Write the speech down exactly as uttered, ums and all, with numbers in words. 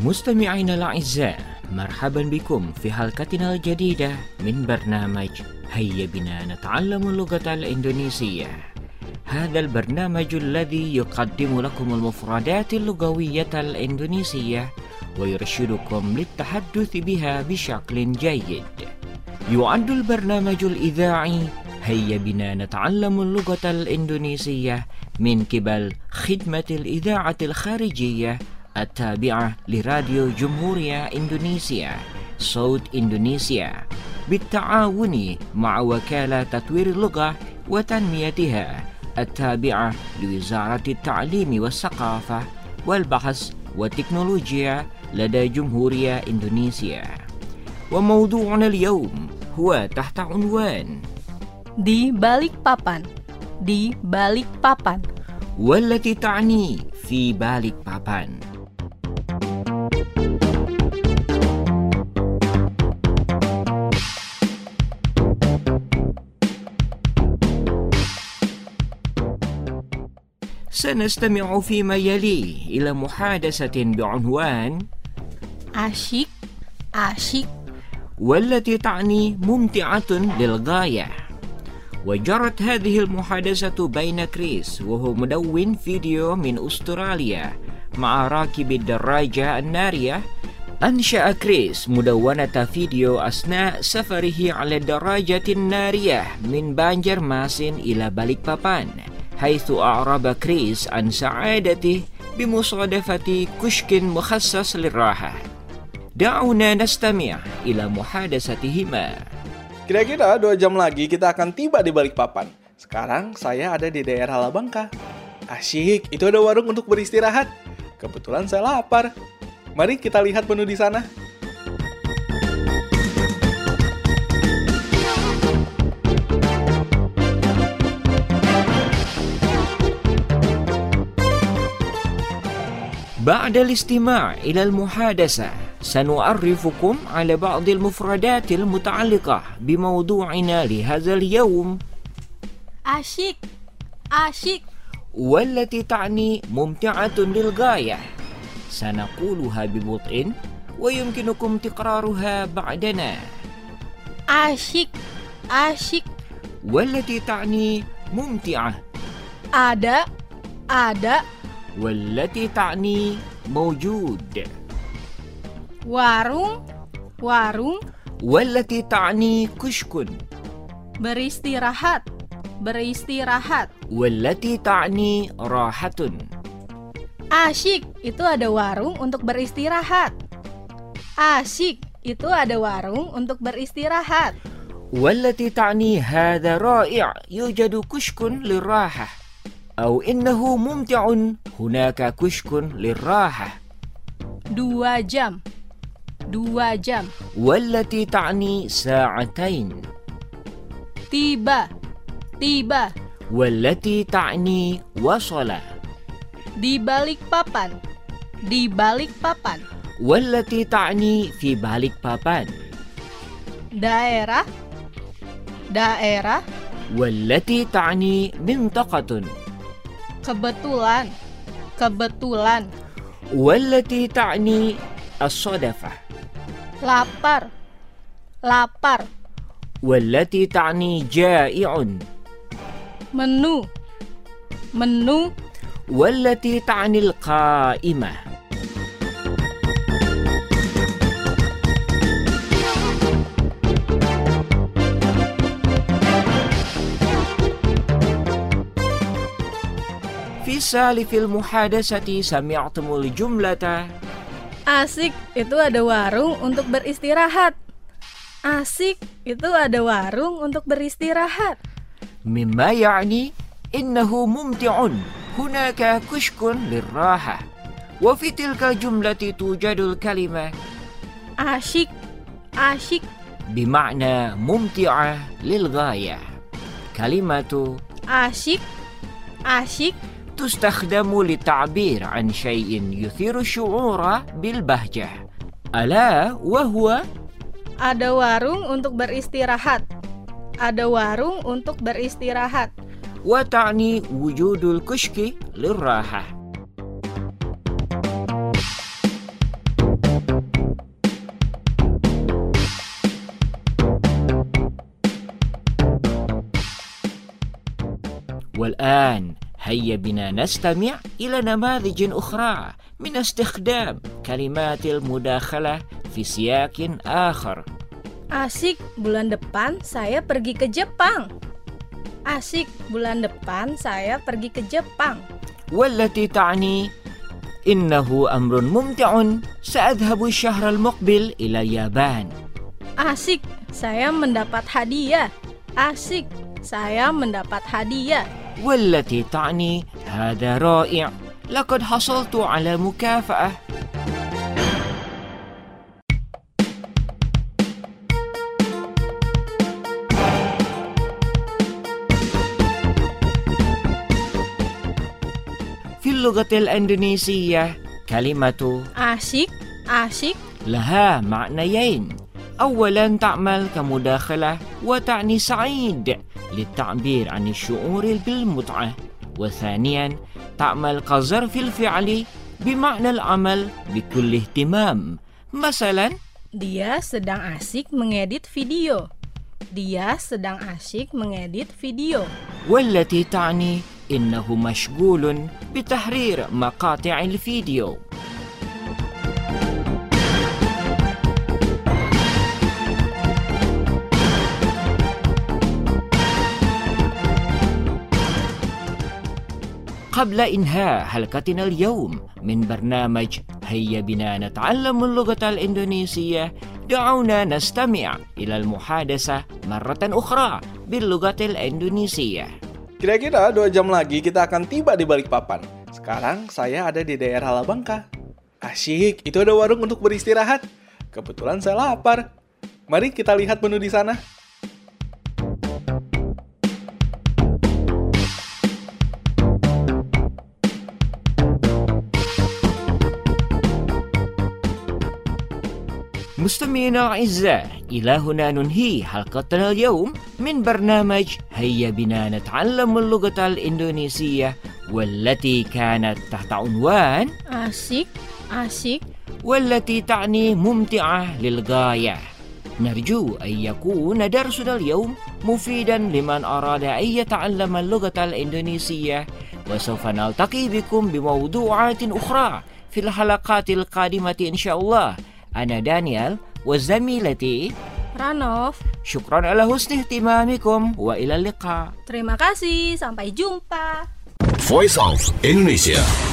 مستمعينا الأعزاء، مرحبا بكم في حلقتنا الجديدة من برنامج هيا بنا نتعلم اللغة الإندونيسية. هذا البرنامج الذي يقدم لكم المفردات اللغوية الإندونيسية ويرشدكم للتحدث بها بشكل جيد. يعد البرنامج الإذاعي هيا بنا نتعلم اللغة الإندونيسية من قبل خدمة الإذاعة الخارجية التابعة لراديو جمهورية إندونيسيا صوت إندونيسيا بالتعاون مع وكالة تطوير اللغة وتنميتها التابعة لوزارة التعليم والثقافة والبحث والتكنولوجيا لدى جمهورية إندونيسيا. وموضوعنا اليوم هو تحت عنوان Di balik papan. Di balik papan. والتي تعني في balik papan. سنستمع فيما يلي إلى محادثة بعنوان Asyik. Asyik. والتي تعني ممتعة للغاية. وجرت هذه المحادثة بين كريس وهو مدون فيديو من أستراليا مع راكب الدراجة النارية. أنشأ كريس مدونة فيديو أثناء سفره على الدراجة النارية من بانجرماسين إلى باليكبابان، حيث أعرب كريس عن سعادته بمصادفة كشك مخصص للراحة. دعونا نستمع إلى محادثتهما. Kira-kira dua jam lagi kita akan tiba di Balikpapan. Sekarang saya ada di daerah Labangka. Asyik, itu ada warung untuk beristirahat. Kebetulan saya lapar. Mari kita lihat menu di sana. بعد الاستماع إلى المحادثة سنعرفكم على بعض المفردات المتعلقة بموضوعنا لهذا اليوم. Asyik. Asyik. والتي تعني ممتعة للغاية. سنقولها ببطء ويمكنكم تكرارها بعدنا. Asyik. Asyik. والتي تعني ممتعة. Ada. Ada. والتي تعني موجود. Warung. Warung. والتي تعني كشك. Beristirahat. Beristirahat. والتي تعني راحة. Asyik, itu ada warung untuk beristirahat. Asyik, itu ada warung untuk beristirahat. والتي تعني هذا رائع يوجد كشك للراحة، أو إنه ممتع هناك كشك للراحة. Dua jam. Dua jam. والتي تعني ساعتين. Tiba. Tiba. والتي تعني وصل. Di balik papan. Di balik papan. والتي تعني في باليكبابان. Daerah. Daerah. والتي تعني منطقة. Kebetulan. Kebetulan. والتي تعني الصدفة. Lapar. Lapar. والتي تعني جائع. Menu. Menu. والتي تعني القائمة. في سالف المحادثة سمعتم الجملة Asik, itu ada warung untuk beristirahat. Asik, itu ada warung untuk beristirahat. مما يعني إنه ممتع هناك كشك للراحة. وفي تلك الجملة توجد الكلمة Asyik. Asyik. بمعنى ممتعة للغاية. كلمة Asyik. Asyik. تستخدم للتعبير عن شيء يثير الشعور بالبهجة، ألا وهو Ada warung untuk beristirahat. Ada warung untuk beristirahat. وتعني وجود الكشك للراحة. والآن هيا بنا نستمع إلى نماذج أخرى من استخدام كلمات المداخلة في سياق آخر. Asik, bulan depan saya pergi ke Jepang. Asik, bulan depan saya pergi ke Jepang. والتي تعني إنه أمر ممتع سأذهب الشهر المقبل إلى اليابان. Asik, saya mendapat hadiah. Asik, saya mendapat hadiah. والتي تعني هذا رائع لقد حصلت على مكافأة. في اللغة الإندونيسية كلمة Asik, asik, لها معنيين. أولا تعمل كمداخلة وتعني سعيد للتعبير عن الشعور بالمتعة، وثانيا تعمل كظرف الفعل بمعنى العمل بكل اهتمام. مثلا dia sedang asik mengedit video. Dia sedang asik mengedit video. والتي تعني إنه مشغول بتحرير مقاطع الفيديو. قبل إنهاء حلقتنا اليوم من برنامج هيا بنا نتعلم اللغة الإندونيسية، دعونا نستمع إلى المحادثة مرة أخرى باللغة الإندونيسية. Kira-kira dua jam lagi kita akan tiba di Balikpapan. Sekarang saya ada di daerah Labangka. Asyik, itu ada warung untuk beristirahat. Kebetulan saya lapar. Mari kita lihat menu di sana. مستمعينا الأعزاء، إلى هنا ننهي حلقتنا اليوم من برنامج هيا بنا نتعلم اللغة الإندونيسية، والتي كانت تحت عنوان Asik, asik, والتي تعني ممتعة للغاية. نرجو أن يكون درسنا اليوم مفيدا لمن أراد أن يتعلم اللغة الإندونيسية، وسوف نلتقي بكم بموضوعات أخرى في الحلقات القادمة إن شاء الله. أنا دانيال وزميلتي Ranof. شكرا على حسن اهتمامكم وإلى اللقاء. Terima kasih, sampai jumpa. Voice of Indonesia.